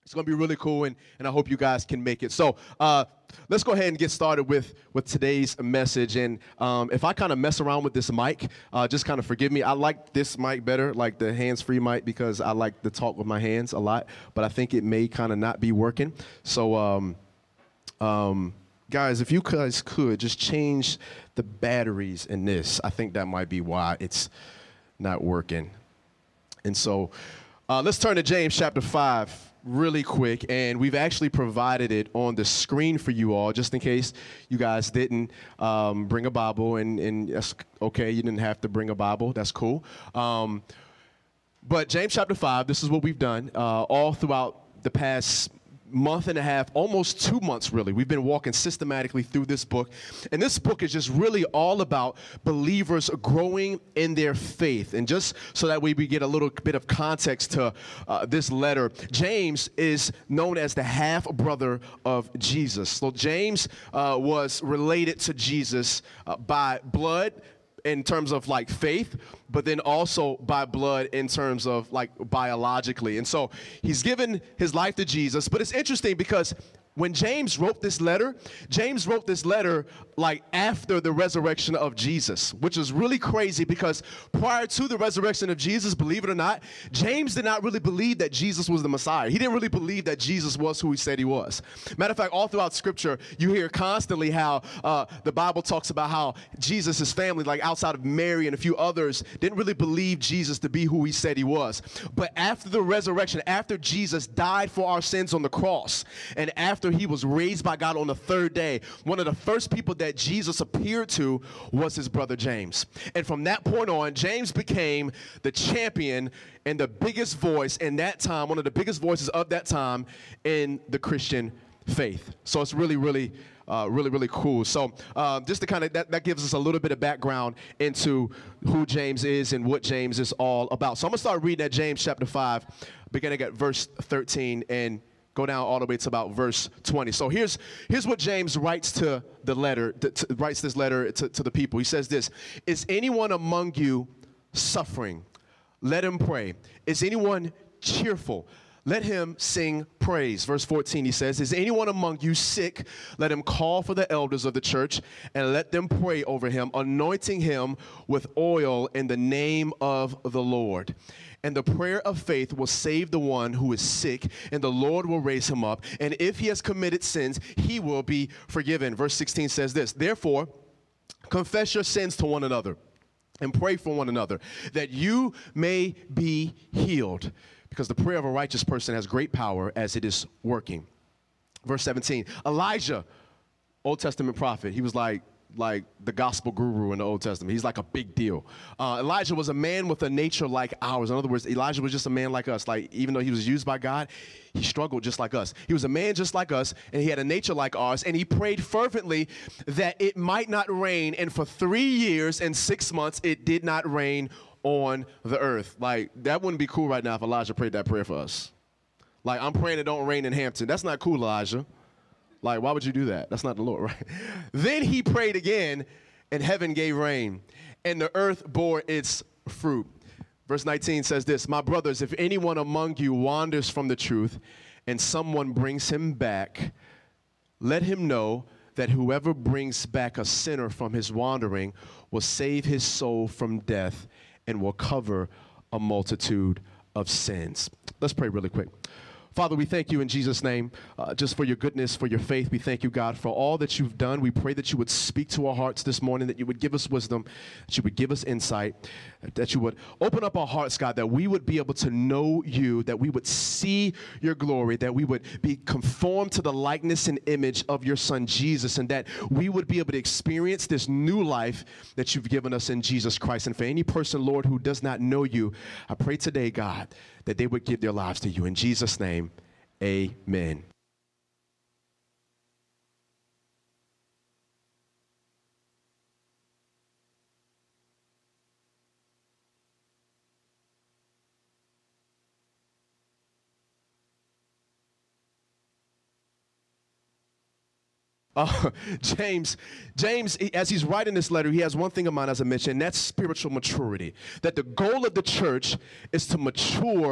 It's going to be really cool, and I hope you guys can make it. So let's go ahead and get started with today's message. And if I kind of mess around with this mic, just kind of forgive me. I like this mic better, like the hands-free mic, because I like to talk with my hands a lot. But I think it may kind of not be working. So, guys, if you guys could just change the batteries in this, I think that might be why it's not working. And so let's turn to James chapter 5. Really quick, and we've actually provided it on the screen for you all, just in case you guys didn't bring a Bible, and that's okay, you didn't have to bring a Bible, that's cool. But James chapter 5, this is what we've done all throughout the past month and a half, almost 2 months really. We've been walking systematically through this book, and this book is just really all about believers growing in their faith. And just so that we get a little bit of context to this letter, James is known as the half-brother of Jesus. So James was related to Jesus by blood, in terms of like faith, but then also by blood in terms of like biologically. And so he's given his life to Jesus. But it's interesting because when James wrote this letter like after the resurrection of Jesus, which is really crazy because prior to the resurrection of Jesus, believe it or not, James did not really believe that Jesus was the Messiah. He didn't really believe that Jesus was who he said he was. Matter of fact, all throughout Scripture, you hear constantly how the Bible talks about how Jesus' family, like outside of Mary and a few others, didn't really believe Jesus to be who he said he was. But after the resurrection, after Jesus died for our sins on the cross, and after he was raised by God on the third day, one of the first people that Jesus appeared to was his brother James. And from that point on, James became the champion and the biggest voice in that time, one of the biggest voices of that time in the Christian faith. So it's really cool. So just to kind of, that gives us a little bit of background into who James is and what James is all about. So I'm going to start reading at James chapter 5, beginning at verse 13 and go down all the way to about verse 20. So here's what James writes to the letter, writes this letter to the people. He says this: "Is anyone among you suffering? Let him pray. Is anyone cheerful? Let him sing praise." Verse 14, he says, "Is anyone among you sick? Let him call for the elders of the church and let them pray over him, anointing him with oil in the name of the Lord. And the prayer of faith will save the one who is sick, and the Lord will raise him up. And if he has committed sins, he will be forgiven." Verse 16 says this: "Therefore, confess your sins to one another and pray for one another, that you may be healed. Because the prayer of a righteous person has great power as it is working." Verse 17, Elijah, Old Testament prophet, he was like the gospel guru in the Old Testament. He's like a big deal. Elijah was a man with a nature like ours. In other words, Elijah was just a man like us. Like, even though he was used by God, he struggled just like us. He was a man just like us, and he had a nature like ours, and he prayed fervently that it might not rain. And for 3 years and 6 months, it did not rain on the earth. Like, that wouldn't be cool right now if Elijah prayed that prayer for us. Like, I'm praying it don't rain in Hampton. That's not cool, Elijah. Like, why would you do that? That's not the Lord, right? Then he prayed again, and heaven gave rain, and the earth bore its fruit. Verse 19 says this: "My brothers, if anyone among you wanders from the truth, and someone brings him back, let him know that whoever brings back a sinner from his wandering will save his soul from death and will cover a multitude of sins." Let's pray really quick. Father, we thank you in Jesus' name just for your goodness, for your faith. We thank you, God, for all that you've done. We pray that you would speak to our hearts this morning, that you would give us wisdom, that you would give us insight, that you would open up our hearts, God, that we would be able to know you, that we would see your glory, that we would be conformed to the likeness and image of your Son, Jesus, and that we would be able to experience this new life that you've given us in Jesus Christ. And for any person, Lord, who does not know you, I pray today, God, that they would give their lives to you. In Jesus' name, amen. James, as he's writing this letter, he has one thing in mind, as I mentioned, and that's spiritual maturity. That the goal of the church is to mature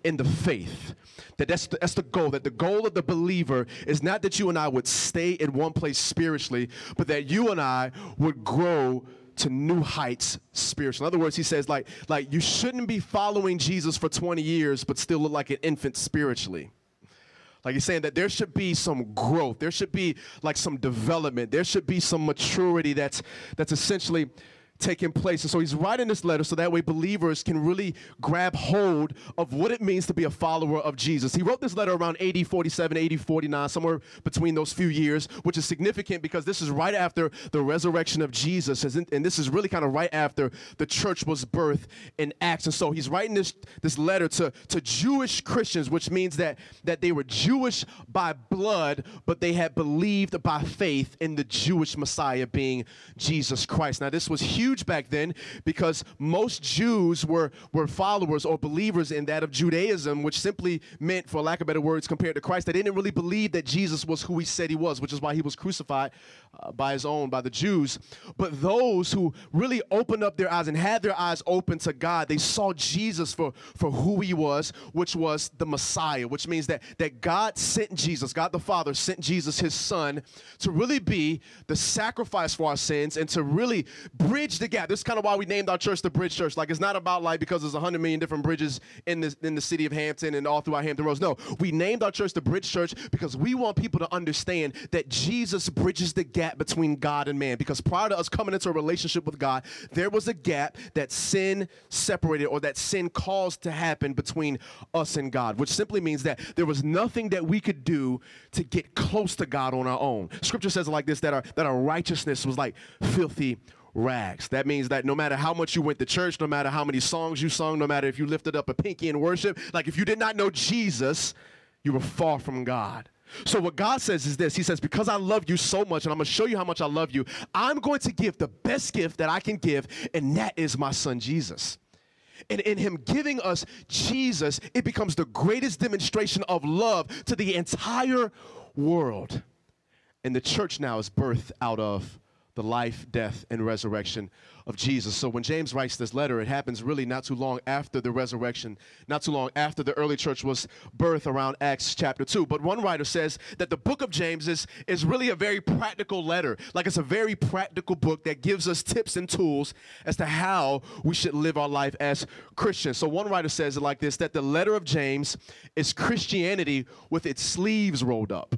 in the faith. That's the goal, that the goal of the believer is not that you and I would stay in one place spiritually, but that you and I would grow to new heights spiritually. In other words, he says like you shouldn't be following Jesus for 20 years but still look like an infant spiritually. Like he's saying that there should be some growth. There should be like some development. There should be some maturity that's essentially taking place. And so he's writing this letter so that way believers can really grab hold of what it means to be a follower of Jesus. He wrote this letter around AD 47, AD 49, somewhere between those few years, which is significant because this is right after the resurrection of Jesus. And this is really kind of right after the church was birthed in Acts. And so he's writing this letter to Jewish Christians, which means that they were Jewish by blood, but they had believed by faith in the Jewish Messiah being Jesus Christ. Now, this was huge back then because most Jews were followers or believers in that of Judaism, which simply meant, for lack of better words, compared to Christ, they didn't really believe that Jesus was who he said he was, which is why he was crucified by the Jews. But those who really opened up their eyes and had their eyes open to God, they saw Jesus for who he was, which was the Messiah, which means that God sent Jesus, God the Father sent Jesus, his son, to really be the sacrifice for our sins and to really bridge the gap. This is kind of why we named our church the Bridge Church. Like, it's not about like because there's 100 million different bridges in the city of Hampton and all throughout Hampton Roads. No, we named our church the Bridge Church because we want people to understand that Jesus bridges the gap between God and man. Because prior to us coming into a relationship with God, there was a gap that sin separated or that sin caused to happen between us and God, which simply means that there was nothing that we could do to get close to God on our own. Scripture says it like this, that our righteousness was like filthy rags. That means that no matter how much you went to church, no matter how many songs you sung, no matter if you lifted up a pinky in worship, like if you did not know Jesus, you were far from God. So what God says is this. He says, because I love you so much, and I'm going to show you how much I love you, I'm going to give the best gift that I can give, and that is my son Jesus. And in him giving us Jesus, it becomes the greatest demonstration of love to the entire world. And the church now is birthed out of the life, death, and resurrection of Jesus. So when James writes this letter, it happens really not too long after the resurrection, not too long after the early church was birthed around Acts chapter 2. But one writer says that the book of James is really a very practical letter. Like, it's a very practical book that gives us tips and tools as to how we should live our life as Christians. So one writer says it like this, that the letter of James is Christianity with its sleeves rolled up.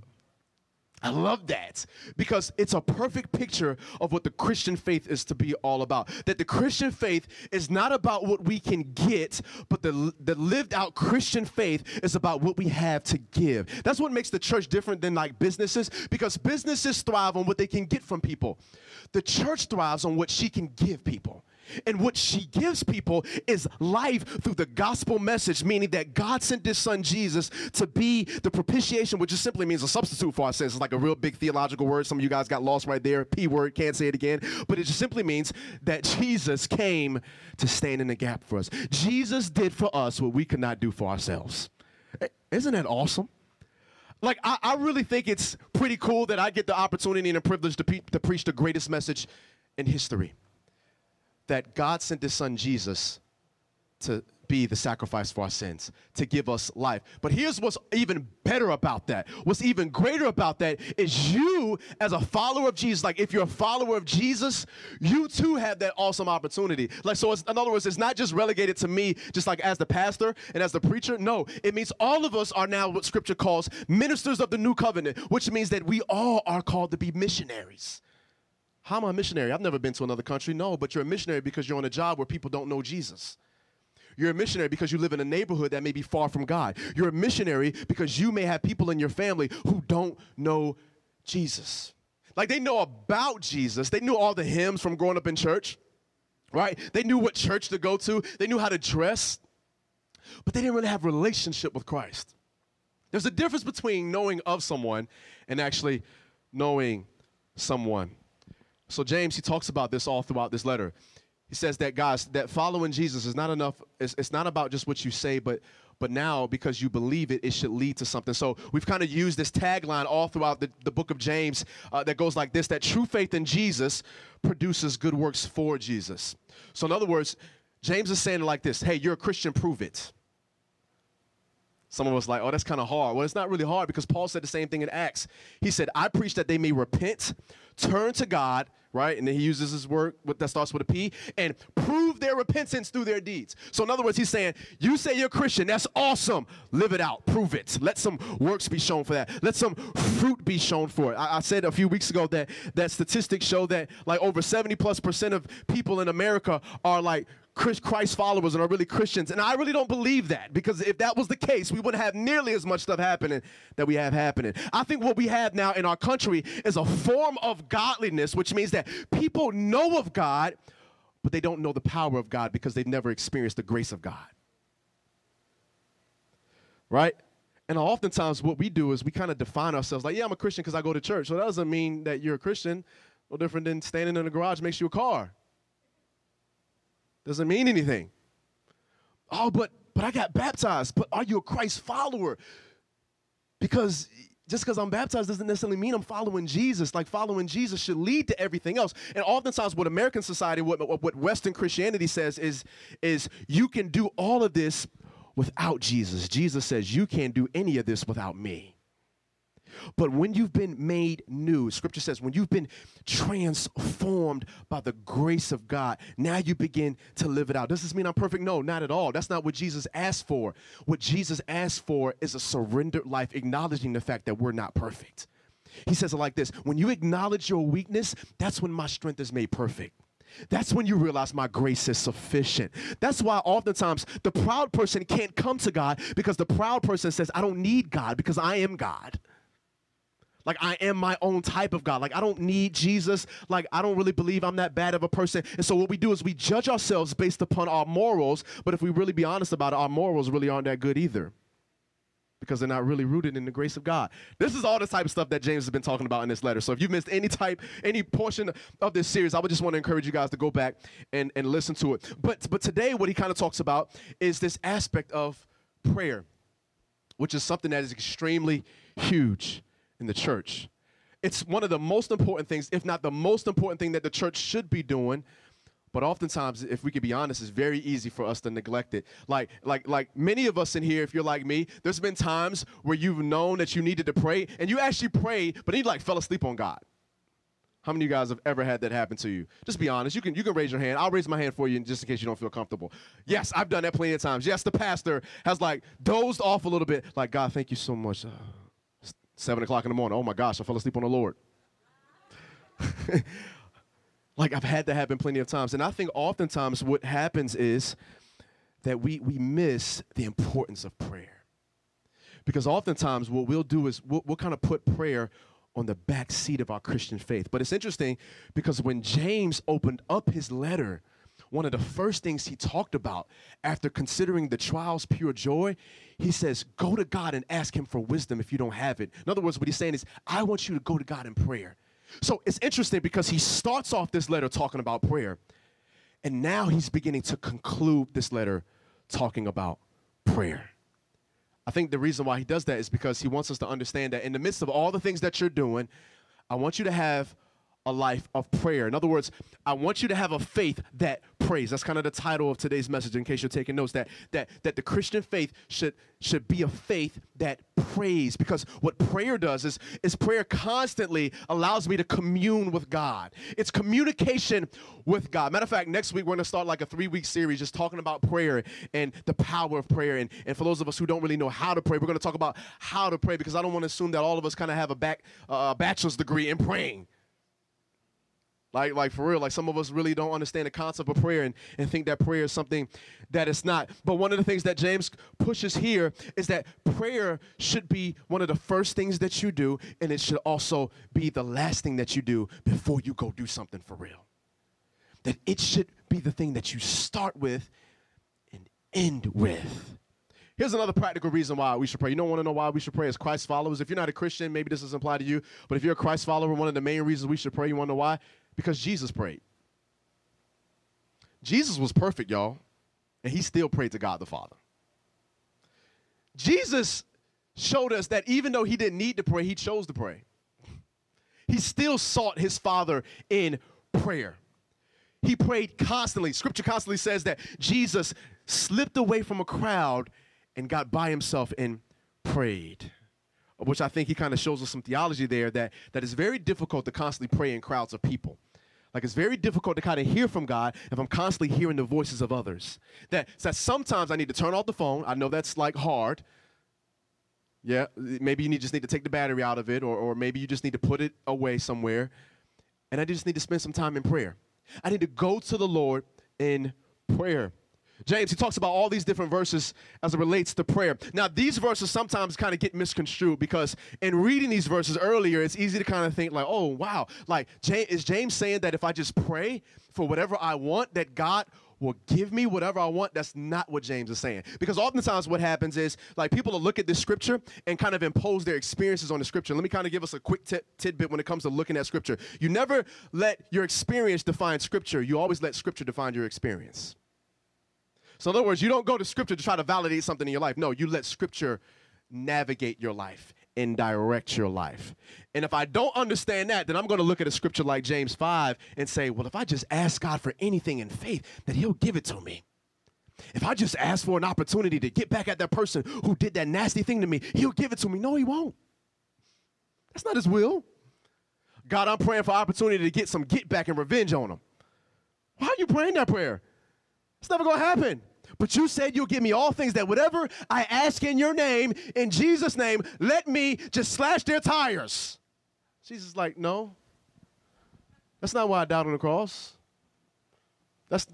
I love that because it's a perfect picture of what the Christian faith is to be all about. That the Christian faith is not about what we can get, but the lived out Christian faith is about what we have to give. That's what makes the church different than like businesses, because businesses thrive on what they can get from people. The church thrives on what she can give people. And what she gives people is life through the gospel message, meaning that God sent his son Jesus to be the propitiation, which just simply means a substitute for our sins. It's like a real big theological word. Some of you guys got lost right there. P word, can't say it again. But it just simply means that Jesus came to stand in the gap for us. Jesus did for us what we could not do for ourselves. Isn't that awesome? Like, I really think it's pretty cool that I get the opportunity and the privilege to preach the greatest message in history. That God sent his son Jesus to be the sacrifice for our sins, to give us life. But here's what's even better about that. What's even greater about that is you, as a follower of Jesus, like if you're a follower of Jesus, you too have that awesome opportunity. Like, so in other words, it's not just relegated to me, just like as the pastor and as the preacher. No, it means all of us are now what Scripture calls ministers of the new covenant, which means that we all are called to be missionaries. How am I a missionary? I've never been to another country. No, but you're a missionary because you're on a job where people don't know Jesus. You're a missionary because you live in a neighborhood that may be far from God. You're a missionary because you may have people in your family who don't know Jesus. Like, they know about Jesus. They knew all the hymns from growing up in church, right? They knew what church to go to. They knew how to dress, but they didn't really have a relationship with Christ. There's a difference between knowing of someone and actually knowing someone. So James, he talks about this all throughout this letter. He says that, guys, that following Jesus is not enough. It's not about just what you say, but now because you believe it, it should lead to something. So we've kind of used this tagline all throughout the book of James that goes like this, that true faith in Jesus produces good works for Jesus. So in other words, James is saying it like this, hey, you're a Christian, prove it. Some of us like, oh, that's kind of hard. Well, it's not really hard because Paul said the same thing in Acts. He said, I preach that they may repent, turn to God, right? And then he uses his word that starts with a P, and prove their repentance through their deeds. So in other words, he's saying, you say you're a Christian. That's awesome. Live it out. Prove it. Let some works be shown for that. Let some fruit be shown for it. I said a few weeks ago that statistics show that like over 70+% of people in America are like Christ followers and are really Christians. And I really don't believe that, because if that was the case, we wouldn't have nearly as much stuff happening that we have happening. I think what we have now in our country is a form of godliness, which means that people know of God, but they don't know the power of God because they've never experienced the grace of God. Right? And oftentimes what we do is we kind of define ourselves like, yeah, I'm a Christian because I go to church. So that doesn't mean that you're a Christian. No different than standing in the garage makes you a car. Doesn't mean anything. Oh, but I got baptized. But are you a Christ follower? Because just because I'm baptized doesn't necessarily mean I'm following Jesus. Like, following Jesus should lead to everything else. And oftentimes what American society, what Western Christianity says is you can do all of this without Jesus. Jesus says you can't do any of this without me. But when you've been made new, Scripture says, when you've been transformed by the grace of God, now you begin to live it out. Does this mean I'm perfect? No, not at all. That's not what Jesus asked for. What Jesus asked for is a surrendered life, acknowledging the fact that we're not perfect. He says it like this: when you acknowledge your weakness, that's when my strength is made perfect. That's when you realize my grace is sufficient. That's why oftentimes the proud person can't come to God, because the proud person says, I don't need God because I am God. Like, I am my own type of God. Like, I don't need Jesus. Like, I don't really believe I'm that bad of a person. And so what we do is we judge ourselves based upon our morals. But if we really be honest about it, our morals really aren't that good either, because they're not really rooted in the grace of God. This is all the type of stuff that James has been talking about in this letter. So if you missed any portion of this series, I would just want to encourage you guys to go back and listen to it. But today what he kind of talks about is this aspect of prayer, which is something that is extremely huge in the church. It's one of the most important things, if not the most important thing that the church should be doing. But oftentimes, if we could be honest, it's very easy for us to neglect it. Like many of us in here, if you're like me, there's been times where you've known that you needed to pray, and you actually prayed, but you like fell asleep on God. How many of you guys have ever had that happen to you? Just be honest. You can raise your hand. I'll raise my hand for you just in case you don't feel comfortable. Yes, I've done that plenty of times. Yes, the pastor has like dozed off a little bit. Like, God, thank you so much. 7 o'clock in the morning. Oh my gosh, I fell asleep on the Lord. Like, I've had that happen plenty of times. And I think oftentimes what happens is that we miss the importance of prayer. Because oftentimes what we'll do is we'll kind of put prayer on the back seat of our Christian faith. But it's interesting because when James opened up his letter, one of the first things he talked about after considering the trials pure joy, he says, go to God and ask him for wisdom if you don't have it. In other words, what he's saying is, I want you to go to God in prayer. So it's interesting because he starts off this letter talking about prayer, and now he's beginning to conclude this letter talking about prayer. I think the reason why he does that is because he wants us to understand that in the midst of all the things that you're doing, I want you to have a life of prayer. In other words, I want you to have a faith that prays. That's kind of the title of today's message, in case you're taking notes, that the Christian faith should be a faith that prays. Because what prayer does is prayer constantly allows me to commune with God. It's communication with God. Matter of fact, next week we're going to start like a 3-week series just talking about prayer and the power of prayer. And for those of us who don't really know how to pray, we're going to talk about how to pray, because I don't want to assume that all of us kind of have a bachelor's degree in praying. Like for real, like some of us really don't understand the concept of prayer and think that prayer is something that it's not. But one of the things that James pushes here is that prayer should be one of the first things that you do, and it should also be the last thing that you do before you go do something for real. That it should be the thing that you start with and end with. Here's another practical reason why we should pray. You don't want to know why we should pray as Christ followers. If you're not a Christian, maybe this doesn't apply to you. But if you're a Christ follower, one of the main reasons we should pray, you want to know why? Because Jesus prayed. Jesus was perfect, y'all, and he still prayed to God the Father. Jesus showed us that even though he didn't need to pray, he chose to pray. He still sought his Father in prayer. He prayed constantly. Scripture constantly says that Jesus slipped away from a crowd and got by himself and prayed, which I think he kind of shows us some theology there that is very difficult to constantly pray in crowds of people. Like, it's very difficult to kind of hear from God if I'm constantly hearing the voices of others. That sometimes I need to turn off the phone. I know that's like hard. Yeah, maybe you just need to take the battery out of it, or maybe you just need to put it away somewhere. And I just need to spend some time in prayer. I need to go to the Lord in prayer. James, he talks about all these different verses as it relates to prayer. Now, these verses sometimes kind of get misconstrued because in reading these verses earlier, it's easy to kind of think like, oh, wow. Like, is James saying that if I just pray for whatever I want, that God will give me whatever I want? That's not what James is saying. Because oftentimes what happens is, like, people will look at this scripture and kind of impose their experiences on the scripture. Let me kind of give us a quick tidbit when it comes to looking at scripture. You never let your experience define scripture. You always let scripture define your experience. So in other words, you don't go to scripture to try to validate something in your life. No, you let scripture navigate your life and direct your life. And if I don't understand that, then I'm going to look at a scripture like James 5 and say, well, if I just ask God for anything in faith, then he'll give it to me. If I just ask for an opportunity to get back at that person who did that nasty thing to me, he'll give it to me. No, he won't. That's not his will. God, I'm praying for opportunity to get some get back and revenge on him. Why are you praying that prayer? It's never going to happen. But you said you'll give me all things, that whatever I ask in your name, in Jesus' name, let me just slash their tires. Jesus is like, no. That's not why I died on the cross. That's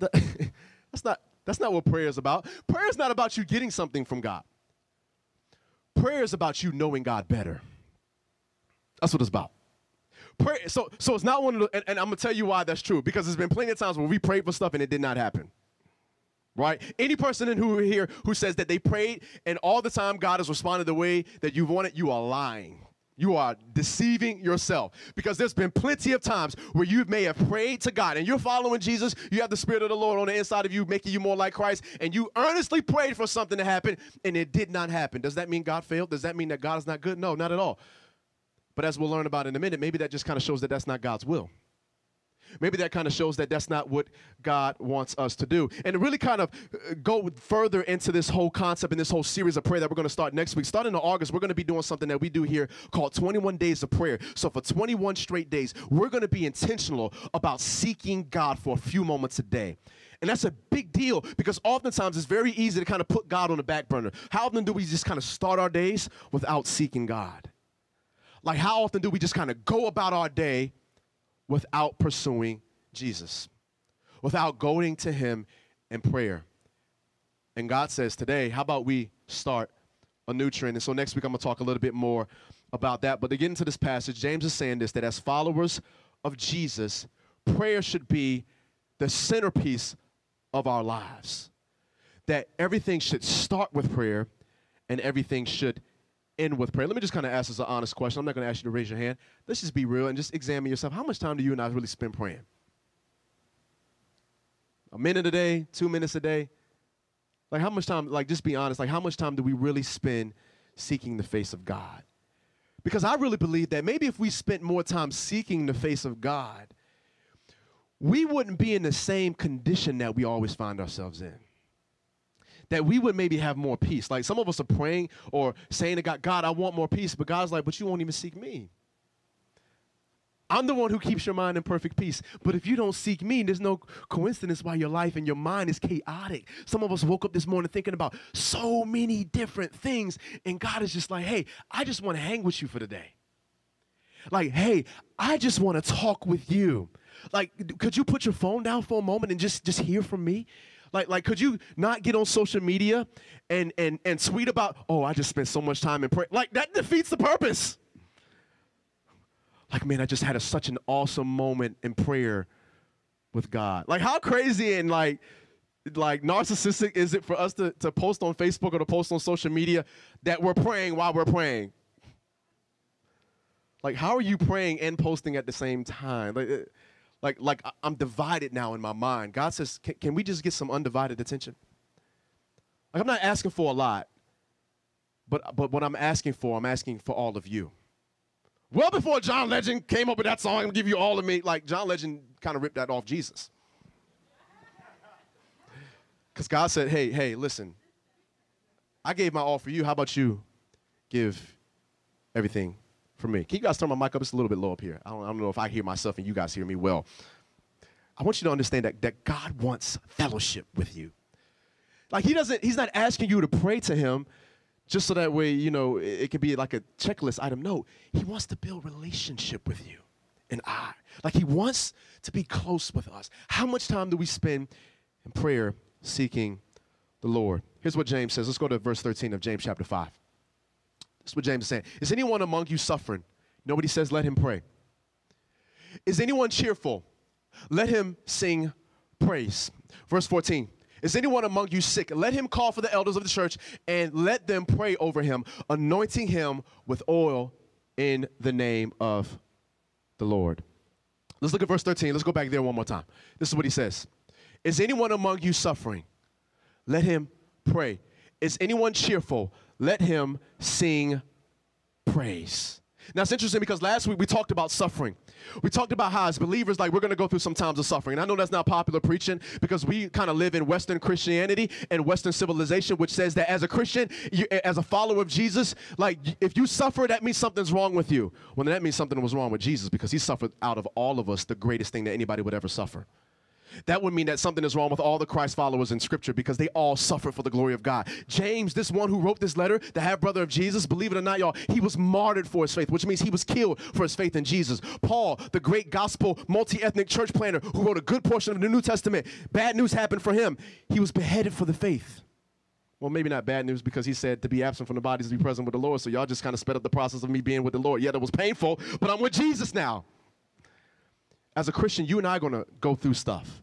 not what prayer is about. Prayer is not about you getting something from God. Prayer is about you knowing God better. That's what it's about. Prayer, so it's not one of the, and I'm going to tell you why that's true, because there's been plenty of times where we prayed for stuff and it did not happen. Right? Any person who here who says that they prayed and all the time God has responded the way that you want it, you are lying. You are deceiving yourself, because there's been plenty of times where you may have prayed to God and you're following Jesus. You have the Spirit of the Lord on the inside of you, making you more like Christ, and you earnestly prayed for something to happen and it did not happen. Does that mean God failed? Does that mean that God is not good? No, not at all. But as we'll learn about in a minute, maybe that just kind of shows that that's not God's will. Maybe that kind of shows that that's not what God wants us to do. And to really kind of go further into this whole concept and this whole series of prayer that we're going to start next week. Starting in August, we're going to be doing something that we do here called 21 Days of Prayer. So for 21 straight days, we're going to be intentional about seeking God for a few moments a day. And that's a big deal, because oftentimes it's very easy to kind of put God on the back burner. How often do we just kind of start our days without seeking God? Like, how often do we just kind of go about our day without pursuing Jesus, without going to him in prayer? And God says today, how about we start a new trend? And so next week I'm going to talk a little bit more about that. But to get into this passage, James is saying this, that as followers of Jesus, prayer should be the centerpiece of our lives. That everything should start with prayer and everything should end with prayer. Let me just kind of ask as an honest question. I'm not going to ask you to raise your hand. Let's just be real and just examine yourself. How much time do you and I really spend praying? A minute a day? 2 minutes a day? Like, how much time, like, just be honest, like, how much time do we really spend seeking the face of God? Because I really believe that maybe if we spent more time seeking the face of God, we wouldn't be in the same condition that we always find ourselves in. That we would maybe have more peace. Like, some of us are praying or saying to God, God, I want more peace. But God's like, but you won't even seek me. I'm the one who keeps your mind in perfect peace. But if you don't seek me, there's no coincidence why your life and your mind is chaotic. Some of us woke up this morning thinking about so many different things. And God is just like, hey, I just want to hang with you for the day. Like, hey, I just want to talk with you. Like, could you put your phone down for a moment and just hear from me? Like, could you not get on social media and tweet about, oh, I just spent so much time in prayer? Like, that defeats the purpose. Like, man, I just had such an awesome moment in prayer with God. Like, how crazy and like narcissistic is it for us to post on Facebook or to post on social media that we're praying while we're praying? Like, how are you praying and posting at the same time? Like I'm divided now in my mind. God says, can we just get some undivided attention? Like, I'm not asking for a lot, but what I'm asking for all of you. Well, before John Legend came up with that song, I'm gonna give you all of me. Like, John Legend kind of ripped that off Jesus. Because God said, hey, listen, I gave my all for you. How about you give everything for me? Can you guys turn my mic up? It's a little bit low up here. I don't know if I hear myself and you guys hear me well. I want you to understand that God wants fellowship with you. Like he's not asking you to pray to him just so that way, it can be like a checklist item. No, he wants to build relationship with you and I. Like he wants to be close with us. How much time do we spend in prayer seeking the Lord? Here's what James says. Let's go to verse 13 of James chapter 5. That's what James is saying. Is anyone among you suffering? Nobody says, let him pray. Is anyone cheerful? Let him sing praise. Verse 14. Is anyone among you sick? Let him call for the elders of the church and let them pray over him, anointing him with oil in the name of the Lord. Let's look at verse 13. Let's go back there one more time. This is what he says. Is anyone among you suffering? Let him pray. Is anyone cheerful? Let him sing praise. Now, it's interesting because last week we talked about suffering. We talked about how as believers, like we're going to go through some times of suffering. And I know that's not popular preaching because we kind of live in Western Christianity and Western civilization, which says that as a Christian, as a follower of Jesus, like if you suffer, that means something's wrong with you. Well, that means something was wrong with Jesus because he suffered out of all of us the greatest thing that anybody would ever suffer. That would mean that something is wrong with all the Christ followers in Scripture because they all suffer for the glory of God. James, this one who wrote this letter, the half-brother of Jesus, believe it or not, y'all, he was martyred for his faith, which means he was killed for his faith in Jesus. Paul, the great gospel multi-ethnic church planner who wrote a good portion of the New Testament, bad news happened for him. He was beheaded for the faith. Well, maybe not bad news because he said to be absent from the body is to be present with the Lord, so y'all just kind of sped up the process of me being with the Lord. Yeah, that was painful, but I'm with Jesus now. As a Christian, you and I are going to go through stuff.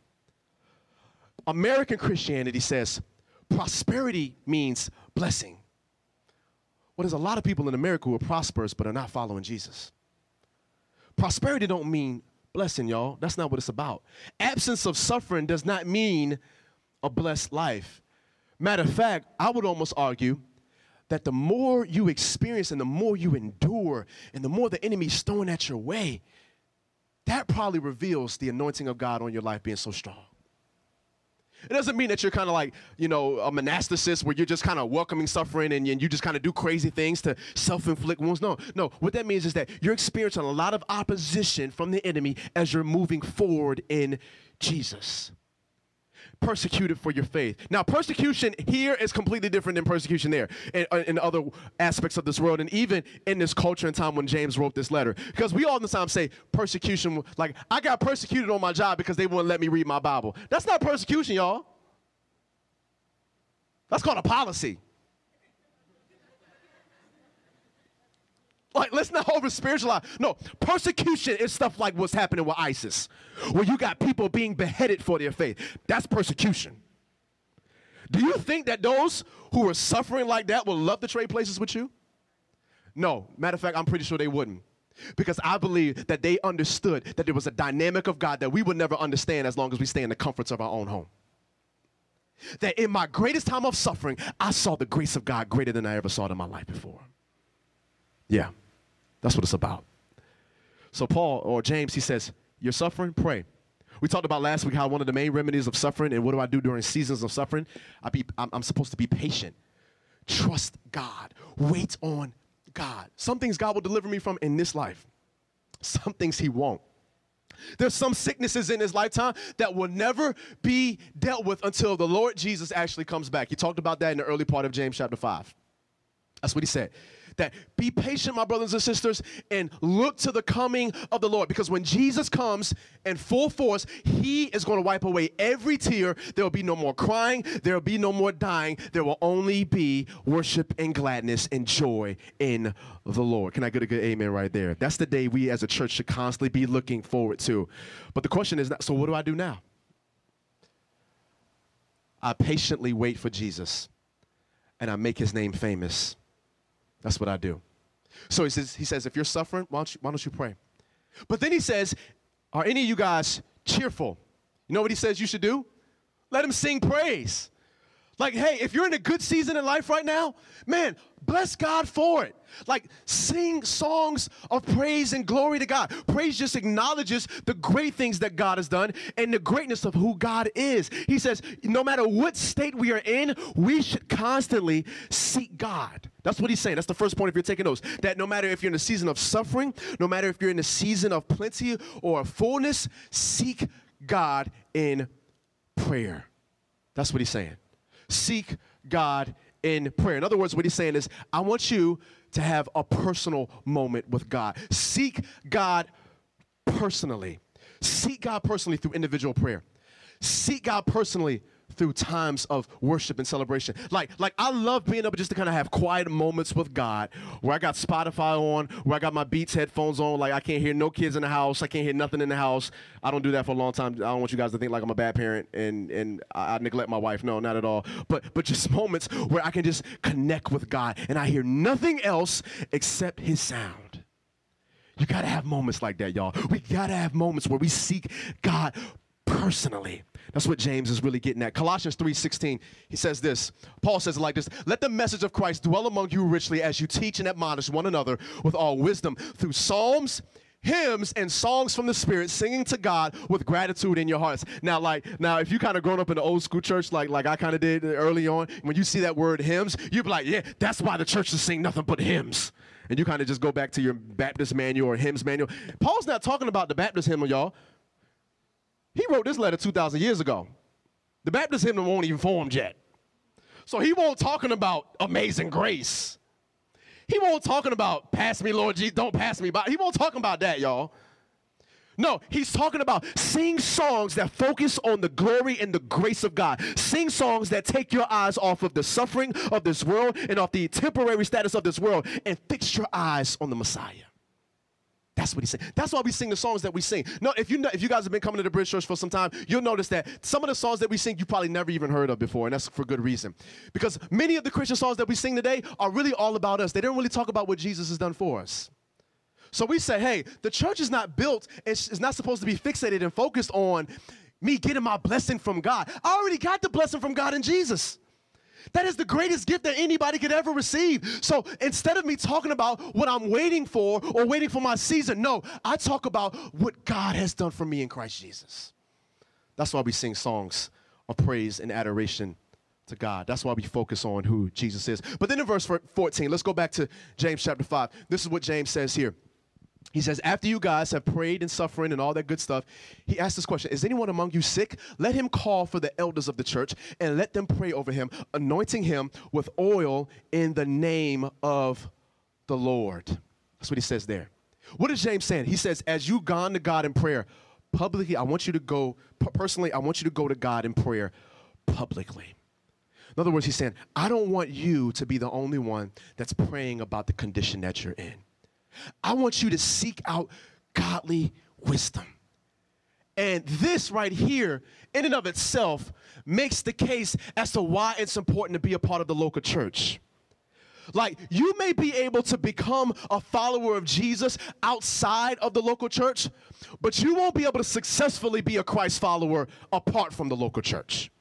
American Christianity says prosperity means blessing. Well, there's a lot of people in America who are prosperous but are not following Jesus. Prosperity don't mean blessing, y'all. That's not what it's about. Absence of suffering does not mean a blessed life. Matter of fact, I would almost argue that the more you experience and the more you endure and the more the enemy's thrown at your way, that probably reveals the anointing of God on your life being so strong. It doesn't mean that you're kind of like, a monasticist where you're just kind of welcoming suffering and you just kind of do crazy things to self-inflict wounds. No. What that means is that you're experiencing a lot of opposition from the enemy as you're moving forward in Jesus. Persecuted for your faith. Now, persecution here is completely different than persecution there in other aspects of this world and even in this culture and time when James wrote this letter. Because we all the time say persecution, like I got persecuted on my job because they wouldn't let me read my Bible. That's not persecution, y'all. That's called a policy. Like, let's not over spiritualize. No, persecution is stuff like what's happening with ISIS, where you got people being beheaded for their faith. That's persecution. Do you think that those who are suffering like that will love to trade places with you? No. Matter of fact, I'm pretty sure they wouldn't. Because I believe that they understood that there was a dynamic of God that we would never understand as long as we stay in the comforts of our own home. That in my greatest time of suffering, I saw the grace of God greater than I ever saw it in my life before. Yeah, that's what it's about. So Paul, or James, he says, you're suffering? Pray. We talked about last week how one of the main remedies of suffering, and what do I do during seasons of suffering? I'm supposed to be patient. Trust God. Wait on God. Some things God will deliver me from in this life. Some things he won't. There's some sicknesses in his lifetime that will never be dealt with until the Lord Jesus actually comes back. He talked about that in the early part of James chapter 5. That's what he said. That be patient, my brothers and sisters, and look to the coming of the Lord. Because when Jesus comes in full force, he is going to wipe away every tear. There will be no more crying. There will be no more dying. There will only be worship and gladness and joy in the Lord. Can I get a good amen right there? That's the day we as a church should constantly be looking forward to. But the question is, so what do I do now? I patiently wait for Jesus, and I make his name famous. That's what I do. So he says, if you're suffering, why don't you pray? But then he says, are any of you guys cheerful? You know what he says you should do? Let him sing praise. Like, hey, if you're in a good season in life right now, man, bless God for it. Like, sing songs of praise and glory to God. Praise just acknowledges the great things that God has done and the greatness of who God is. He says, no matter what state we are in, we should constantly seek God. That's what he's saying. That's the first point if you're taking notes. That no matter if you're in a season of suffering, no matter if you're in a season of plenty or fullness, seek God in prayer. That's what he's saying. Seek God in prayer. In other words, what he's saying is, I want you to have a personal moment with God. Seek God personally. Seek God personally through individual prayer. Seek God personally through times of worship and celebration. Like I love being able just to kind of have quiet moments with God where I got Spotify on, where I got my Beats headphones on, like I can't hear no kids in the house, I can't hear nothing in the house. I don't do that for a long time. I don't want you guys to think like I'm a bad parent and I neglect my wife. No, not at all. But just moments where I can just connect with God and I hear nothing else except his sound. You got to have moments like that, y'all. We got to have moments where we seek God personally. That's what James is really getting at. Colossians 3:16, he says this. Paul says it like this: let the message of Christ dwell among you richly as you teach and admonish one another with all wisdom through psalms, hymns, and songs from the Spirit, singing to God with gratitude in your hearts. Now, if you kind of grown up in the old school church like I kind of did early on, when you see that word hymns, you'd be like, yeah, that's why the churches sing nothing but hymns. And you kind of just go back to your Baptist manual or hymns manual. Paul's not talking about the Baptist hymn, y'all. He wrote this letter 2,000 years ago. The Baptist hymn won't even formed yet. So he won't talking about Amazing Grace. He won't talking about pass me, Lord Jesus, don't pass me by. He won't talking about that, y'all. No, he's talking about sing songs that focus on the glory and the grace of God. Sing songs that take your eyes off of the suffering of this world and off the temporary status of this world and fix your eyes on the Messiah. That's what he's saying. That's why we sing the songs that we sing. No, if you guys have been coming to the Bridge Church for some time, you'll notice that some of the songs that we sing you probably never even heard of before, and that's for good reason. Because many of the Christian songs that we sing today are really all about us. They don't really talk about what Jesus has done for us. So we say, hey, the church is not built, it's not supposed to be fixated and focused on me getting my blessing from God. I already got the blessing from God in Jesus. That is the greatest gift that anybody could ever receive. So instead of me talking about what I'm waiting for or waiting for my season, no, I talk about what God has done for me in Christ Jesus. That's why we sing songs of praise and adoration to God. That's why we focus on who Jesus is. But then in verse 14, let's go back to James chapter 5. This is what James says here. He says, after you guys have prayed and suffering and all that good stuff, he asked this question: is anyone among you sick? Let him call for the elders of the church and let them pray over him, anointing him with oil in the name of the Lord. That's what he says there. What is James saying? He says, as you've gone to God in prayer publicly, I want you to go, personally, I want you to go to God in prayer publicly. In other words, he's saying, I don't want you to be the only one that's praying about the condition that you're in. I want you to seek out godly wisdom. And this right here, in and of itself, makes the case as to why it's important to be a part of the local church. Like, you may be able to become a follower of Jesus outside of the local church, but you won't be able to successfully be a Christ follower apart from the local church.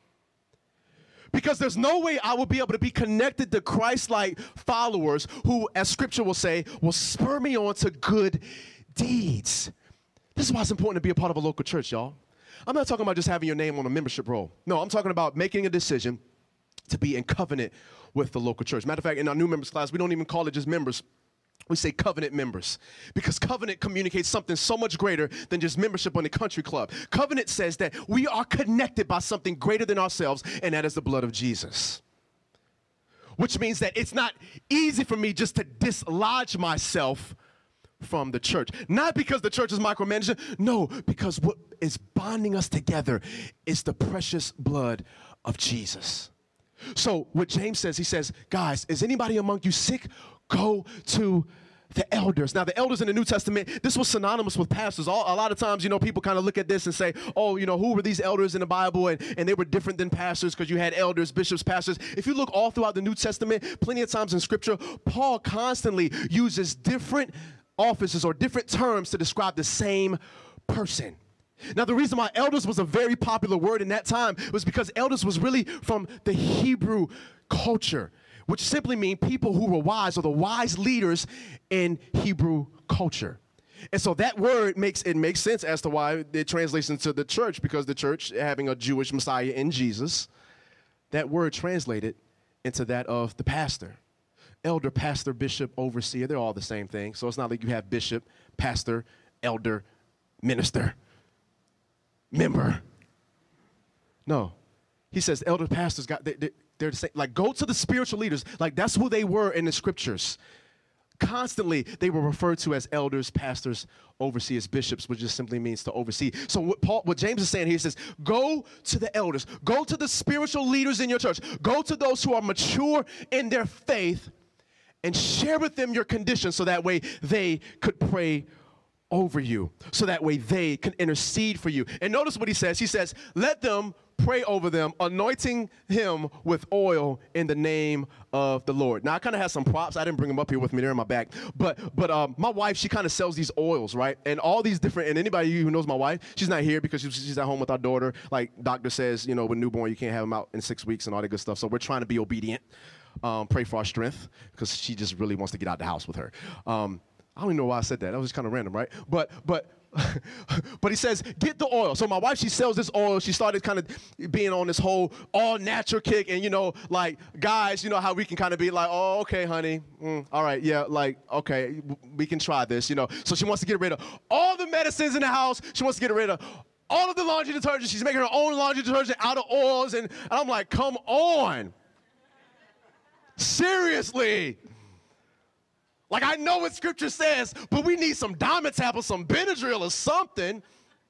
Because there's no way I will be able to be connected to Christ-like followers who, as Scripture will say, will spur me on to good deeds. This is why it's important to be a part of a local church, y'all. I'm not talking about just having your name on a membership roll. No, I'm talking about making a decision to be in covenant with the local church. Matter of fact, in our new members class, we don't even call it just members. We say covenant members, because covenant communicates something so much greater than just membership on the country club. Covenant says that we are connected by something greater than ourselves, and that is the blood of Jesus. Which means that it's not easy for me just to dislodge myself from the church. Not because the church is micromanaging, no, because what is bonding us together is the precious blood of Jesus. So what James says, he says, guys, is anybody among you sick? Go to the elders. Now, the elders in the New Testament, this was synonymous with pastors. A lot of times, people kind of look at this and say, oh, who were these elders in the Bible? And they were different than pastors because you had elders, bishops, pastors. If you look all throughout the New Testament, plenty of times in Scripture, Paul constantly uses different offices or different terms to describe the same person. Now, the reason why elders was a very popular word in that time was because elders was really from the Hebrew culture, which simply means people who were wise, or the wise leaders in Hebrew culture. And so that word makes sense as to why it translates into the church, because the church, having a Jewish Messiah in Jesus, that word translated into that of the pastor. Elder, pastor, bishop, overseer, they're all the same thing. So it's not like you have bishop, pastor, elder, minister, member. No. He says elder pastors, they're the same. Like, go to the spiritual leaders. Like, that's who they were in the scriptures. Constantly, they were referred to as elders, pastors, overseers, bishops, which just simply means to oversee. So what James is saying here, he says, go to the elders, go to the spiritual leaders in your church, go to those who are mature in their faith, and share with them your condition, so that way they could pray over you, so that way they can intercede for you. And notice what he says. He says, let them pray over them, anointing him with oil in the name of the Lord. Now, I kind of have some props. I didn't bring them up here with me. They're in my back. But my wife, she kind of sells these oils, right? And all these different, and anybody who knows my wife, she's not here because she's at home with our daughter. Like doctor says, you know, with newborn, you can't have them out in 6 weeks and all that good stuff. So we're trying to be obedient. Pray for our strength, because she just really wants to get out the house with her. I don't even know why I said that. That was just kind of random, right? But he says, get the oil. So my wife, she sells this oil. She started kind of being on this whole all-natural kick. And, you know, like, guys, you know how we can kind of be like, oh, okay, honey. All right, yeah, like, okay, we can try this, you know. So she wants to get rid of all the medicines in the house. She wants to get rid of all of the laundry detergent. She's making her own laundry detergent out of oils. And I'm like, come on. Seriously. Like, I know what scripture says, but we need some Dimetap or some Benadryl or something.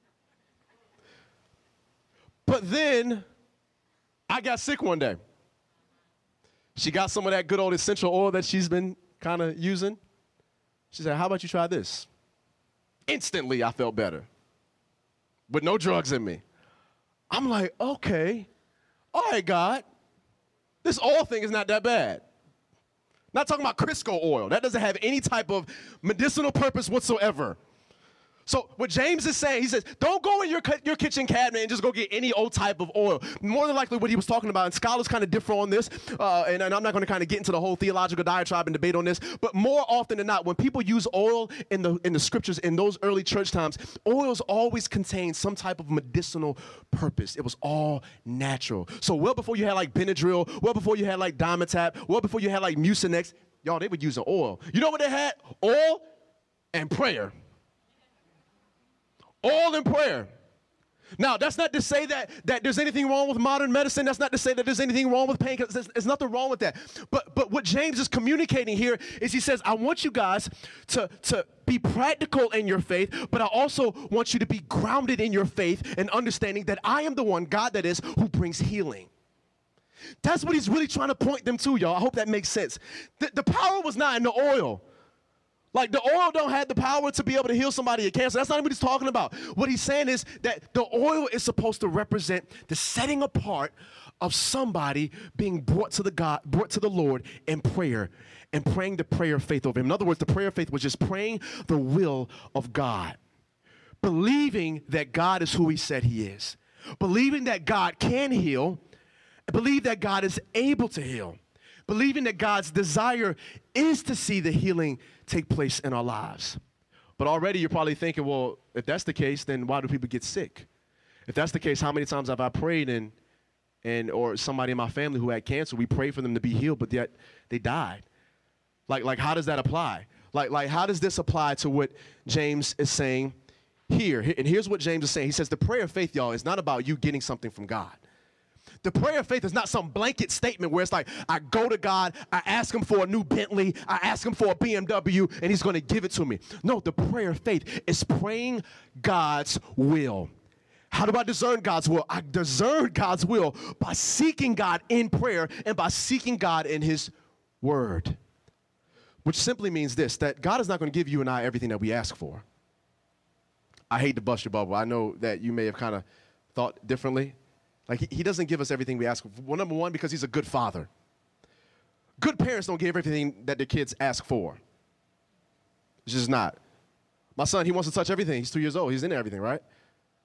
But then I got sick one day. She got some of that good old essential oil that she's been kind of using. She said, how about you try this? Instantly, I felt better with no drugs in me. I'm like, okay, all right, God, this oil thing is not that bad. Not talking about Crisco oil. That doesn't have any type of medicinal purpose whatsoever. So what James is saying, he says, don't go in your kitchen cabinet and just go get any old type of oil. More than likely what he was talking about, and scholars kind of differ on this, and I'm not going to kind of get into the whole theological diatribe and debate on this, but more often than not, when people use oil in the scriptures in those early church times, oils always contained some type of medicinal purpose. It was all natural. So well before you had like Benadryl, well before you had like Dimetap, well before you had like Mucinex, y'all, they were using oil. You know what they had? Oil and prayer. All in prayer. Now, that's not to say that there's anything wrong with modern medicine. That's not to say that there's anything wrong with pain. There's nothing wrong with that. But what James is communicating here is he says, I want you guys to be practical in your faith, but I also want you to be grounded in your faith and understanding that I am the one, God that is, who brings healing. That's what he's really trying to point them to, y'all. I hope that makes sense. The power was not in the oil. Like, the oil don't have the power to be able to heal somebody of cancer. That's not what he's talking about. What he's saying is that the oil is supposed to represent the setting apart of somebody being brought to the Lord in prayer, and praying the prayer of faith over him. In other words, the prayer of faith was just praying the will of God, believing that God is who he said he is, believing that God can heal, believe that God is able to heal, believing that God's desire is to see the healing take place in our lives. But already you're probably thinking, well, if that's the case, then why do people get sick? If that's the case, how many times have I prayed or somebody in my family who had cancer, we prayed for them to be healed, but yet they died? Like how does that apply? Like how does this apply to what James is saying here? And here's what James is saying. He says the prayer of faith, y'all, is not about you getting something from God. The prayer of faith is not some blanket statement where it's like, I go to God, I ask him for a new Bentley, I ask him for a BMW, and he's going to give it to me. No, the prayer of faith is praying God's will. How do I discern God's will? I discern God's will by seeking God in prayer and by seeking God in his word. Which simply means this, that God is not going to give you and I everything that we ask for. I hate to bust your bubble. I know that you may have kind of thought differently. Like, he doesn't give us everything we ask for. Well, number one, because he's a good father. Good parents don't give everything that their kids ask for. It's just not. My son, he wants to touch everything. He's 2 years old. He's into everything, right?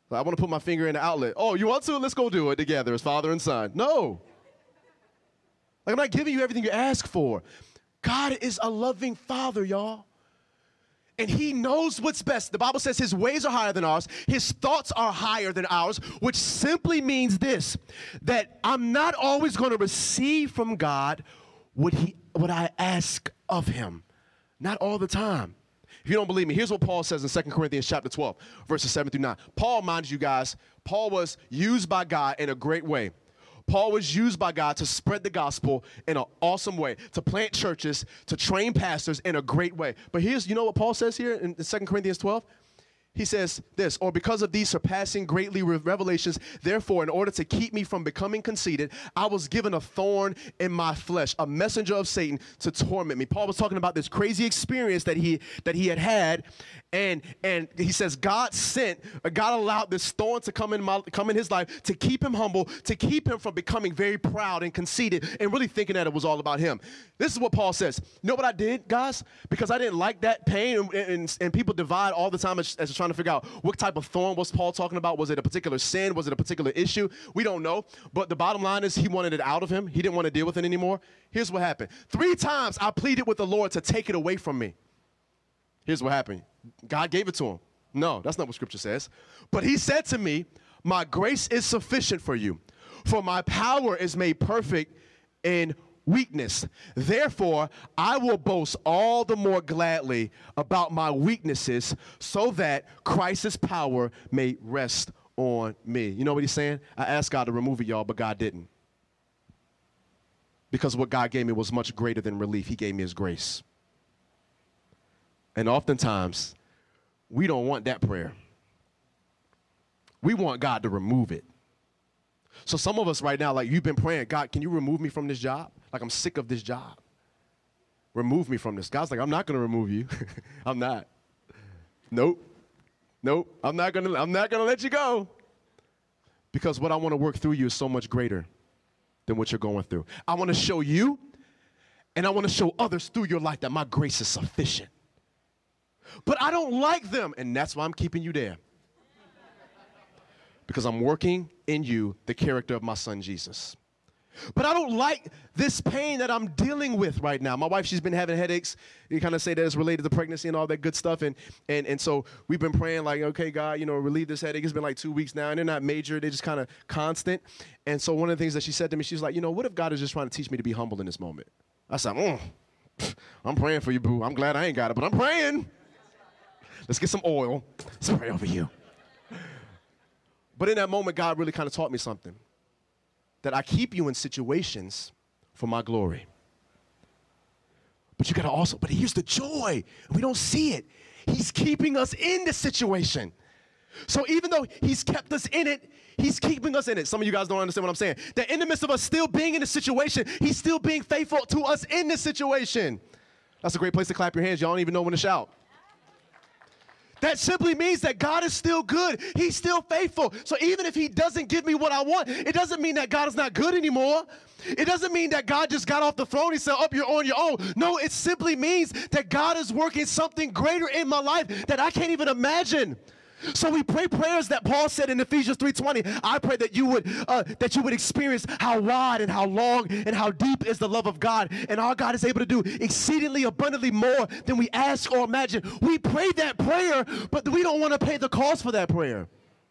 I want to put my finger in the outlet. Oh, you want to? Let's go do it together as father and son. No. Like, I'm not giving you everything you ask for. God is a loving father, y'all. And he knows what's best. The Bible says his ways are higher than ours. His thoughts are higher than ours, which simply means this, that I'm not always going to receive from God what I ask of him. Not all the time. If you don't believe me, here's what Paul says in 2 Corinthians chapter 12, verses 7 through 9. Paul, mind you guys, Paul was used by God in a great way. Paul was used by God to spread the gospel in an awesome way, to plant churches, to train pastors in a great way. But you know what Paul says here in 2 Corinthians 12? He says this, or because of these surpassing greatly revelations, therefore, in order to keep me from becoming conceited, I was given a thorn in my flesh, a messenger of Satan to torment me. Paul was talking about this crazy experience that he had, and he says God allowed this thorn to come in his life to keep him humble, to keep him from becoming very proud and conceited and really thinking that it was all about him. This is what Paul says. You know what I did, guys? Because I didn't like that pain, and people divide all the time as trying to figure out what type of thorn was Paul talking about. Was it a particular sin? Was it a particular issue? We don't know. But the bottom line is he wanted it out of him. He didn't want to deal with it anymore. Here's what happened. 3 times I pleaded with the Lord to take it away from me. Here's what happened. God gave it to him. No, that's not what Scripture says. But he said to me, my grace is sufficient for you, for my power is made perfect in weakness. Therefore, I will boast all the more gladly about my weaknesses so that Christ's power may rest on me. You know what he's saying? I asked God to remove it, y'all, but God didn't. Because what God gave me was much greater than relief. He gave me his grace. And oftentimes, we don't want that prayer. We want God to remove it. So some of us right now, like you've been praying, God, can you remove me from this job? Like I'm sick of this job. Remove me from this. God's like, I'm not going to remove you. I'm not. Nope. I'm not going to let you go. Because what I want to work through you is so much greater than what you're going through. I want to show you and I want to show others through your life that my grace is sufficient. But I don't like them, and that's why I'm keeping you there. Because I'm working in you the character of my son, Jesus. But I don't like this pain that I'm dealing with right now. My wife, she's been having headaches. You kind of say that it's related to pregnancy and all that good stuff. And so we've been praying like, okay, God, relieve this headache. It's been like 2 weeks now, and they're not major. They're just kind of constant. And so one of the things that she said to me, she's like, what if God is just trying to teach me to be humble in this moment? I said, I'm praying for you, boo. I'm glad I ain't got it, but I'm praying. Let's get some oil. Let's pray over you. But in that moment, God really kind of taught me something. That I keep you in situations for my glory. But you got to also, but here's the joy. We don't see it. He's keeping us in the situation. So even though he's kept us in it, he's keeping us in it. Some of you guys don't understand what I'm saying. That in the midst of us still being in the situation, he's still being faithful to us in this situation. That's a great place to clap your hands. Y'all don't even know when to shout. That simply means that God is still good. He's still faithful. So even if he doesn't give me what I want, it doesn't mean that God is not good anymore. It doesn't mean that God just got off the throne and said, you're on your own. No, it simply means that God is working something greater in my life that I can't even imagine. So we pray prayers that Paul said in Ephesians 3:20. I pray that you would experience how wide and how long and how deep is the love of God. And our God is able to do exceedingly abundantly more than we ask or imagine. We pray that prayer, but we don't want to pay the cost for that prayer.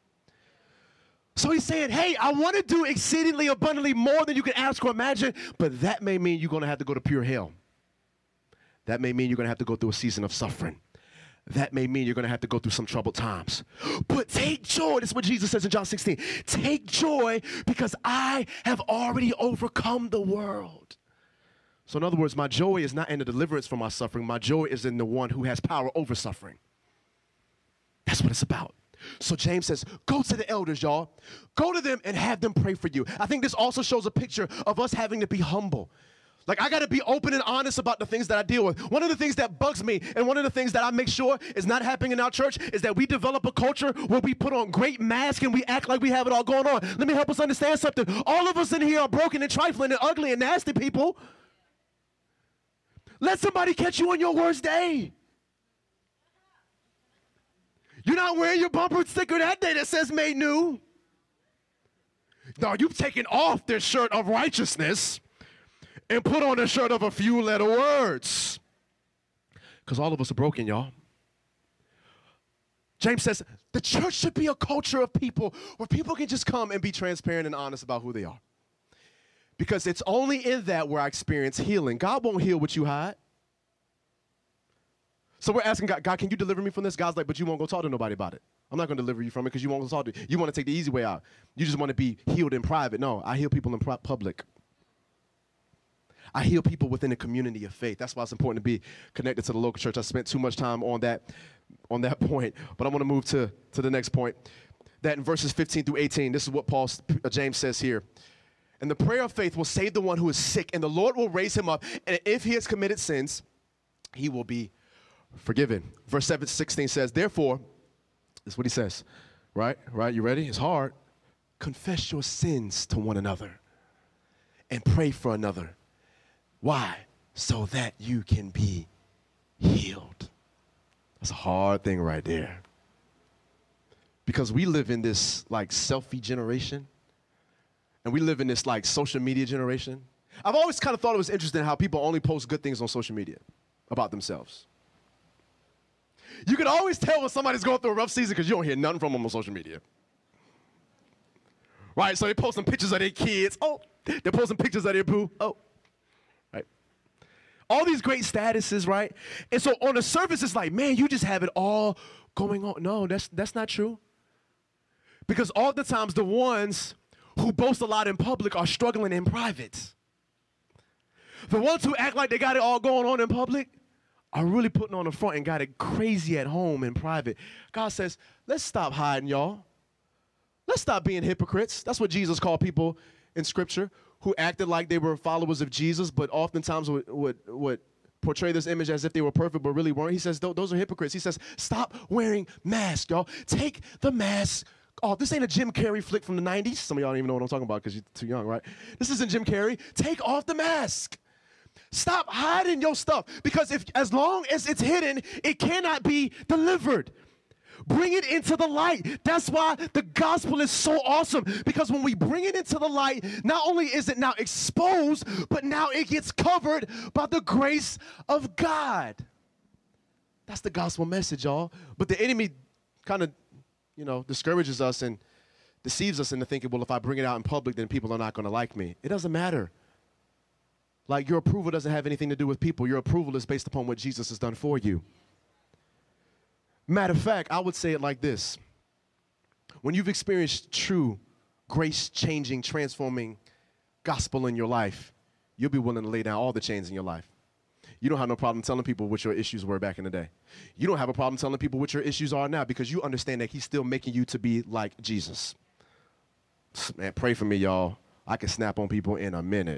So he's saying, hey, I want to do exceedingly abundantly more than you can ask or imagine, but that may mean you're going to have to go to pure hell. That may mean you're going to have to go through a season of suffering. That may mean you're going to have to go through some troubled times. But take joy. This is what Jesus says in John 16. Take joy because I have already overcome the world. So in other words, my joy is not in the deliverance from my suffering. My joy is in the one who has power over suffering. That's what it's about. So James says, go to the elders, y'all. Go to them and have them pray for you. I think this also shows a picture of us having to be humble. Like, I got to be open and honest about the things that I deal with. One of the things that bugs me and one of the things that I make sure is not happening in our church is that we develop a culture where we put on great masks and we act like we have it all going on. Let me help us understand something. All of us in here are broken and trifling and ugly and nasty people. Let somebody catch you on your worst day. You're not wearing your bumper sticker that day that says made new. No, you've taken off this shirt of righteousness and put on a shirt of a few letter words. Because all of us are broken, y'all. James says the church should be a culture of people where people can just come and be transparent and honest about who they are. Because it's only in that where I experience healing. God won't heal what you hide. So we're asking God, God, can you deliver me from this? God's like, but you won't go talk to nobody about it. I'm not going to deliver you from it because you won't go talk to you. You want to take the easy way out. You just want to be healed in private. No, I heal people in public. I heal people within a community of faith. That's why it's important to be connected to the local church. I spent too much time on that point, but I want to move to the next point. That in verses 15 through 18, this is what James says here. And the prayer of faith will save the one who is sick, and the Lord will raise him up. And if he has committed sins, he will be forgiven. Verse 16 says, therefore, this is what he says, right? You ready? It's hard. Confess your sins to one another and pray for another. Why? So that you can be healed. That's a hard thing right there. Because we live in this like selfie generation. And we live in this like social media generation. I've always kind of thought it was interesting how people only post good things on social media about themselves. You can always tell when somebody's going through a rough season because you don't hear nothing from them on social media. Right? So they're posting pictures of their kids. Oh, they're posting pictures of their boo. Oh. Right? All these great statuses, right? And so on the surface, it's like, man, you just have it all going on. No, that's not true. Because oftentimes the ones who boast a lot in public are struggling in private. The ones who act like they got it all going on in public are really putting on the front and got it crazy at home in private. God says, let's stop hiding, y'all. Let's stop being hypocrites. That's what Jesus called people in Scripture who acted like they were followers of Jesus, but oftentimes would portray this image as if they were perfect, but really weren't. He says, those are hypocrites. He says, stop wearing masks, y'all. Take the mask off. This ain't a Jim Carrey flick from the 90s. Some of y'all don't even know what I'm talking about because you're too young, right? This isn't Jim Carrey. Take off the mask. Stop hiding your stuff, because as long as it's hidden, it cannot be delivered. Bring it into the light. That's why the gospel is so awesome, because when we bring it into the light, not only is it now exposed, but now it gets covered by the grace of God. That's the gospel message, y'all. But the enemy kind of, discourages us and deceives us into thinking, well, if I bring it out in public, then people are not going to like me. It doesn't matter. Like, your approval doesn't have anything to do with people. Your approval is based upon what Jesus has done for you. Matter of fact, I would say it like this. When you've experienced true grace-changing, transforming gospel in your life, you'll be willing to lay down all the chains in your life. You don't have no problem telling people what your issues were back in the day. You don't have a problem telling people what your issues are now, because you understand that he's still making you to be like Jesus. Man, pray for me, y'all. I can snap on people in a minute.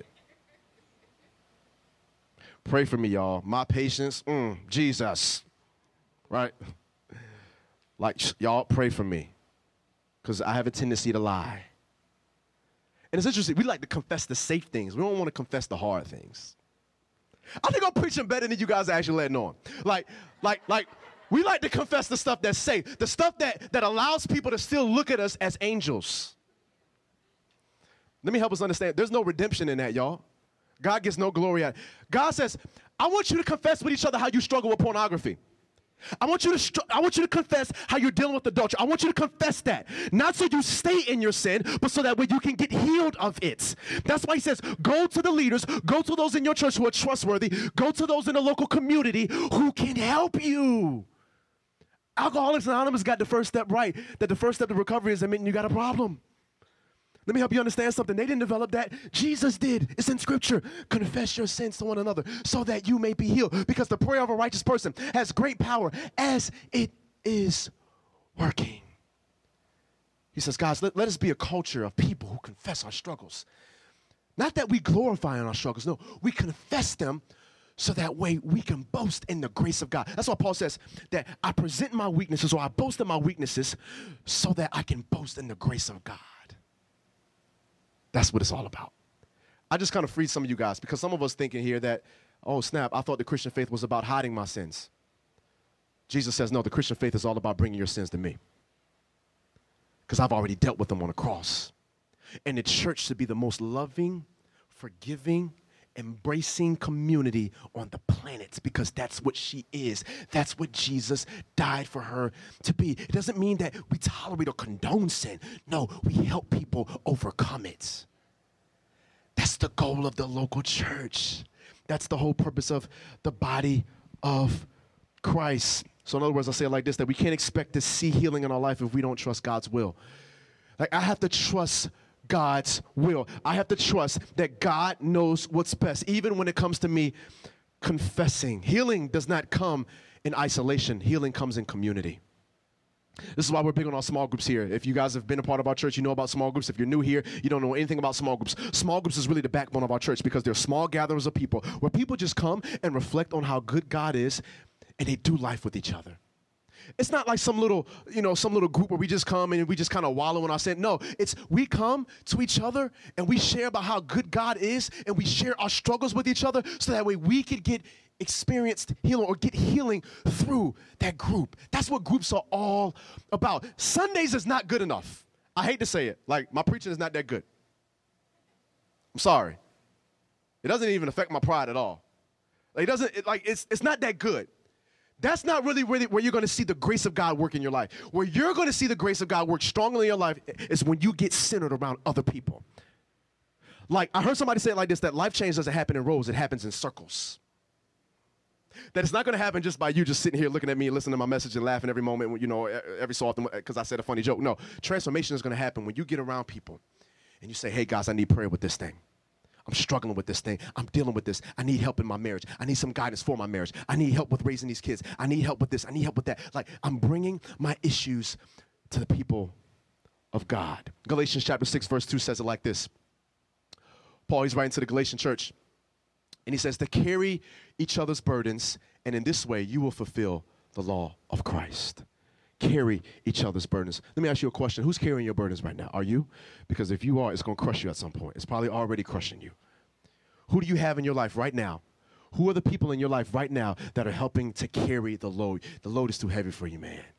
Pray for me, y'all. My patience, Jesus, right? Like, y'all pray for me, because I have a tendency to lie. And it's interesting, we like to confess the safe things. We don't want to confess the hard things. I think I'm preaching better than you guys are actually letting on. Like, we like to confess the stuff that's safe, the stuff that allows people to still look at us as angels. Let me help us understand. There's no redemption in that, y'all. God gets no glory out. God says, I want you to confess with each other how you struggle with pornography. I want you to confess how you're dealing with adultery. I want you to confess that. Not so you stay in your sin, but so that way you can get healed of it. That's why he says, go to the leaders, go to those in your church who are trustworthy, go to those in the local community who can help you. Alcoholics Anonymous got the first step right, that the first step to recovery is admitting you got a problem. Let me help you understand something. They didn't develop that. Jesus did. It's in Scripture. Confess your sins to one another so that you may be healed. Because the prayer of a righteous person has great power as it is working. He says, guys, let us be a culture of people who confess our struggles. Not that we glorify in our struggles. No, we confess them so that way we can boast in the grace of God. That's why Paul says that I present my weaknesses, or I boast in my weaknesses so that I can boast in the grace of God. That's what it's all about. I just kind of freed some of you guys, because some of us thinking here that, oh, snap, I thought the Christian faith was about hiding my sins. Jesus says, no, the Christian faith is all about bringing your sins to me, because I've already dealt with them on the cross. And the church should be the most loving, forgiving, embracing community on the planet, because that's what she is. That's what Jesus died for her to be. It doesn't mean that we tolerate or condone sin. No, we help people overcome it. That's the goal of the local church. That's the whole purpose of the body of Christ. So in other words, I'll say it like this, that we can't expect to see healing in our life if we don't trust God's will. Like, I have to trust God's will. I have to trust that God knows what's best, even when it comes to me confessing. Healing does not come in isolation. Healing comes in community. This is why we're big on our small groups here. If you guys have been a part of our church, you know about small groups. If you're new here, you don't know anything about small groups. Small groups is really the backbone of our church, because they're small gatherings of people where people just come and reflect on how good God is, and they do life with each other. It's not like some little group where we just come and we just kind of wallow in our sin. No, it's we come to each other and we share about how good God is, and we share our struggles with each other, so that way we could get experienced healing or get healing through that group. That's what groups are all about. Sundays is not good enough. I hate to say it. Like, my preaching is not that good. I'm sorry. It doesn't even affect my pride at all. Like, it's not that good. That's not really where you're going to see the grace of God work in your life. Where you're going to see the grace of God work strongly in your life is when you get centered around other people. Like, I heard somebody say it like this, that life change doesn't happen in rows, it happens in circles. That it's not going to happen just by you just sitting here looking at me and listening to my message and laughing every moment, every so often because I said a funny joke. No, transformation is going to happen when you get around people and you say, hey, guys, I need prayer with this thing. I'm struggling with this thing. I'm dealing with this. I need help in my marriage. I need some guidance for my marriage. I need help with raising these kids. I need help with this. I need help with that. Like, I'm bringing my issues to the people of God. Galatians chapter 6, verse 2 says it like this. Paul, he's writing to the Galatian church, and he says to carry each other's burdens, and in this way you will fulfill the law of Christ. Carry each other's burdens. Let me ask you a question. Who's carrying your burdens right now? Are you? Because if you are, it's going to crush you at some point. It's probably already crushing you. Who do you have in your life right now? Who are the people in your life right now that are helping to carry the load? The load is too heavy for you, man.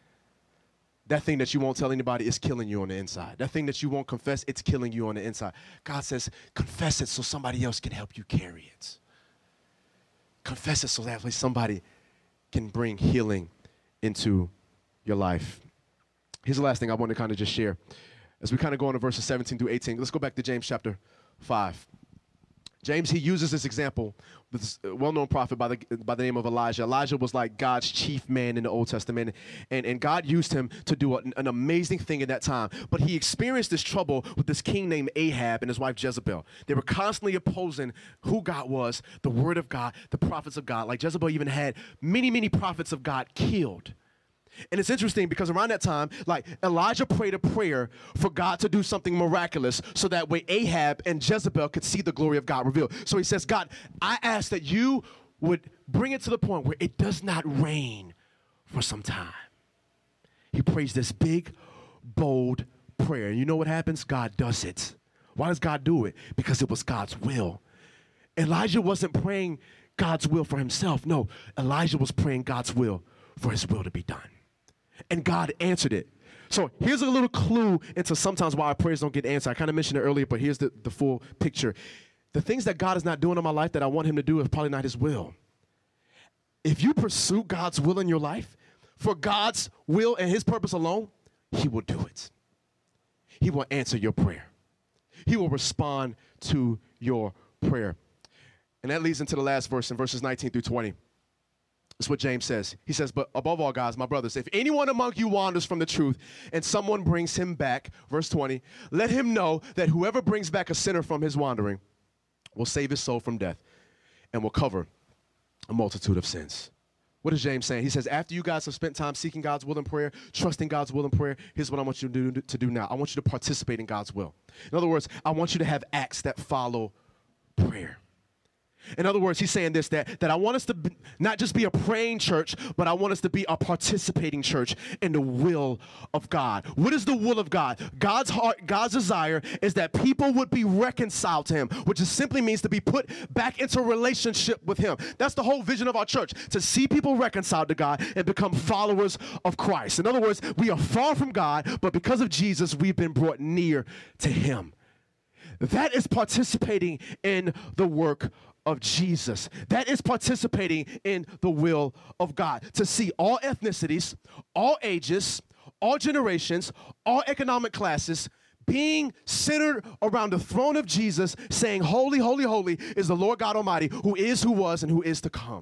That thing that you won't tell anybody is killing you on the inside. That thing that you won't confess, it's killing you on the inside. God says, confess it so somebody else can help you carry it. Confess it so that way somebody can bring healing into your life. Here's the last thing I want to kind of just share. As we kind of go into verses 17 through 18, let's go back to James chapter 5. James, he uses this example with this well-known prophet by the name of Elijah. Elijah was like God's chief man in the Old Testament, and God used him to do an amazing thing in that time. But he experienced this trouble with this king named Ahab and his wife Jezebel. They were constantly opposing who God was, the word of God, the prophets of God. Like, Jezebel even had many, many prophets of God killed. And it's interesting because around that time, like, Elijah prayed a prayer for God to do something miraculous so that way Ahab and Jezebel could see the glory of God revealed. So he says, God, I ask that you would bring it to the point where it does not rain for some time. He prays this big, bold prayer. And you know what happens? God does it. Why does God do it? Because it was God's will. Elijah wasn't praying God's will for himself. No, Elijah was praying God's will for his will to be done. And God answered it. So here's a little clue into sometimes why our prayers don't get answered. I kind of mentioned it earlier, but here's the full picture. The things that God is not doing in my life that I want him to do is probably not his will. If you pursue God's will in your life, for God's will and his purpose alone, he will do it. He will answer your prayer. He will respond to your prayer. And that leads into the last verse in verses 19 through 20. That's what James says. He says, but above all, guys, my brothers, if anyone among you wanders from the truth and someone brings him back, verse 20, let him know that whoever brings back a sinner from his wandering will save his soul from death and will cover a multitude of sins. What is James saying? He says, after you guys have spent time seeking God's will in prayer, trusting God's will in prayer, here's what I want you to do now. I want you to participate in God's will. In other words, I want you to have acts that follow prayer. In other words, he's saying this, that I want us to not just be a praying church, but I want us to be a participating church in the will of God. What is the will of God? God's heart, God's desire is that people would be reconciled to him, which just simply means to be put back into a relationship with him. That's the whole vision of our church, to see people reconciled to God and become followers of Christ. In other words, we are far from God, but because of Jesus, we've been brought near to him. That is participating in the work of Jesus. That is participating in the will of God. To see all ethnicities, all ages, all generations, all economic classes being centered around the throne of Jesus, saying, holy, holy, holy is the Lord God Almighty, who is, who was, and who is to come.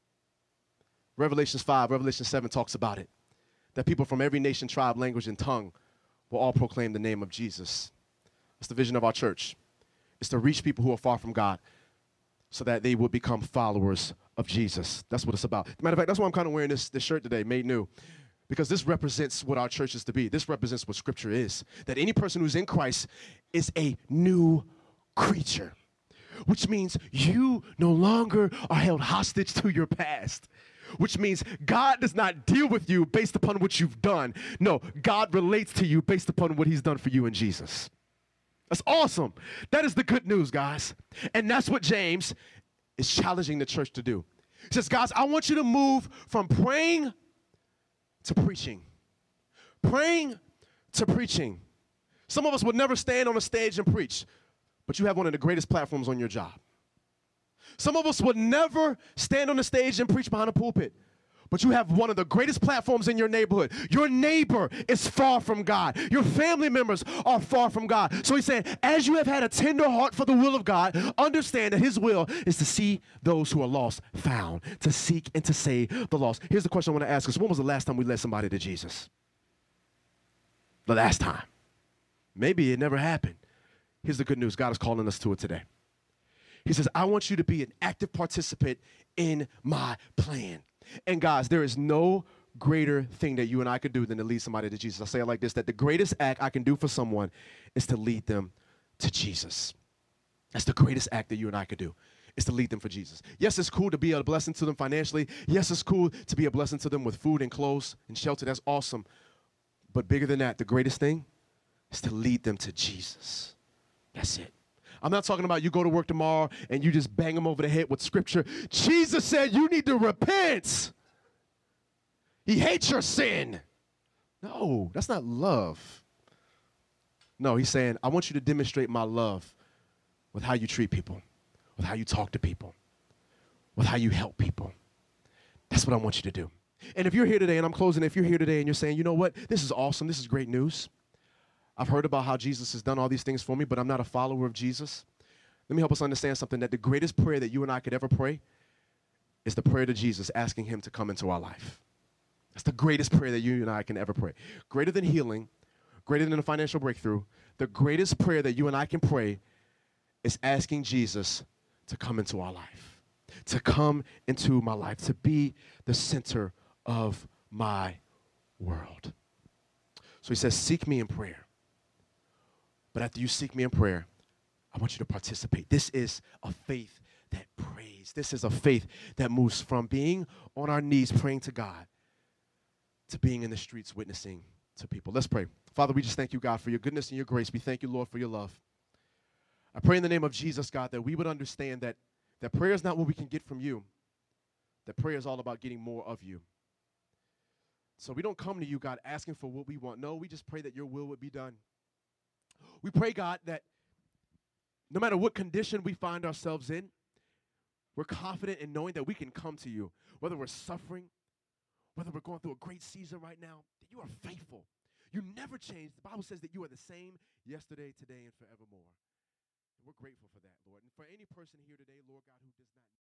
Revelation 5, Revelation 7 talks about it, that people from every nation, tribe, language, and tongue will all proclaim the name of Jesus. That's the vision of our church. It's to reach people who are far from God so that they would become followers of Jesus. That's what it's about. Matter of fact, that's why I'm kind of wearing this shirt today, Made New, because this represents what our church is to be. This represents what Scripture is, that any person who's in Christ is a new creature, which means you no longer are held hostage to your past, which means God does not deal with you based upon what you've done. No, God relates to you based upon what he's done for you in Jesus. That's awesome. That is the good news, guys. And that's what James is challenging the church to do. He says, guys, I want you to move from praying to preaching. Praying to preaching. Some of us would never stand on a stage and preach, but you have one of the greatest platforms on your job. Some of us would never stand on the stage and preach behind a pulpit, but you have one of the greatest platforms in your neighborhood. Your neighbor is far from God. Your family members are far from God. So he's saying, as you have had a tender heart for the will of God, understand that his will is to see those who are lost found, to seek and to save the lost. Here's the question I want to ask us. When was the last time we led somebody to Jesus? The last time. Maybe it never happened. Here's the good news. God is calling us to it today. He says, I want you to be an active participant in my plan. And guys, there is no greater thing that you and I could do than to lead somebody to Jesus. I say it like this, that the greatest act I can do for someone is to lead them to Jesus. That's the greatest act that you and I could do, is to lead them for Jesus. Yes, it's cool to be a blessing to them financially. Yes, it's cool to be a blessing to them with food and clothes and shelter. That's awesome. But bigger than that, the greatest thing is to lead them to Jesus. That's it. I'm not talking about you go to work tomorrow and you just bang them over the head with scripture. Jesus said you need to repent. He hates your sin. No, that's not love. No, he's saying, I want you to demonstrate my love with how you treat people, with how you talk to people, with how you help people. That's what I want you to do. And if you're here today, and I'm closing, if you're here today and you're saying, you know what, this is awesome, this is great news. I've heard about how Jesus has done all these things for me, but I'm not a follower of Jesus. Let me help us understand something, that the greatest prayer that you and I could ever pray is the prayer to Jesus, asking him to come into our life. That's the greatest prayer that you and I can ever pray. Greater than healing, greater than a financial breakthrough, the greatest prayer that you and I can pray is asking Jesus to come into our life, to come into my life, to be the center of my world. So he says, seek me in prayer. But after you seek me in prayer, I want you to participate. This is a faith that prays. This is a faith that moves from being on our knees praying to God to being in the streets witnessing to people. Let's pray. Father, we just thank you, God, for your goodness and your grace. We thank you, Lord, for your love. I pray in the name of Jesus, God, that we would understand that prayer is not what we can get from you, that prayer is all about getting more of you. So we don't come to you, God, asking for what we want. No, we just pray that your will would be done. We pray, God, that no matter what condition we find ourselves in, we're confident in knowing that we can come to you, whether we're suffering, whether we're going through a great season right now, that you are faithful. You never change. The Bible says that you are the same yesterday, today, and forevermore. And we're grateful for that, Lord. And for any person here today, Lord God, who does not